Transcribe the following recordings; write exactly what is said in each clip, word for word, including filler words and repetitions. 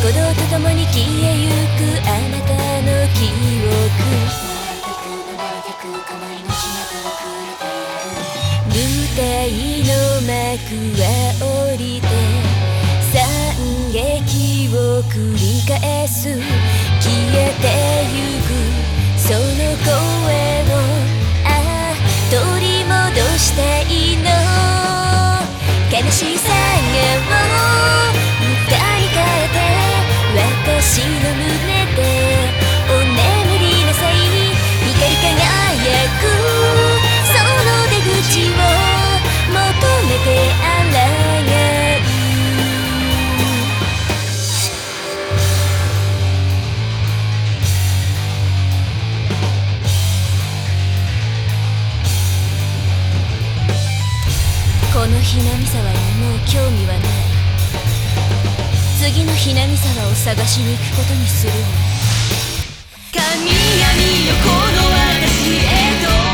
鼓動とともに消えゆくあなたの記憶。舞台の幕は降りて惨劇を繰り返す。消えてゆくその声をああ取り戻したいの。悲しさを歌に変えて私の胸でお眠りなさい。光り輝くその出口を求めてあらがう。このひなみ沢にもう興味はない。次のひなみ沢を探しに行くことにするわ。神々よこの私へと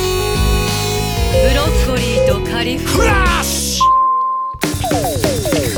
ブロッコリーとカリフラッシュ。